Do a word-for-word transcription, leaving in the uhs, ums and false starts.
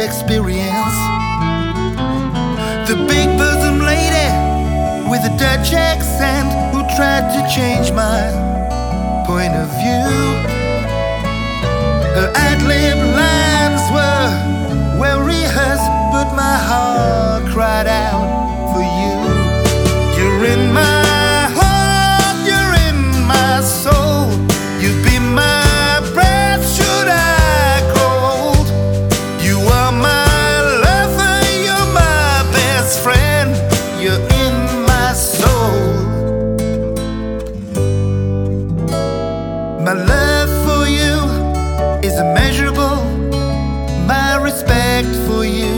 experience. The big bosom lady with a Dutch accent who tried to change my point of view. Her ad-lib lines were well rehearsed, but my heart cried out for you. You're in my heart, you're in my soul. You be my breath should I grow old. You are my lover, you're my best friend. You're in my soul. My love for you is immeasurable. My respect for you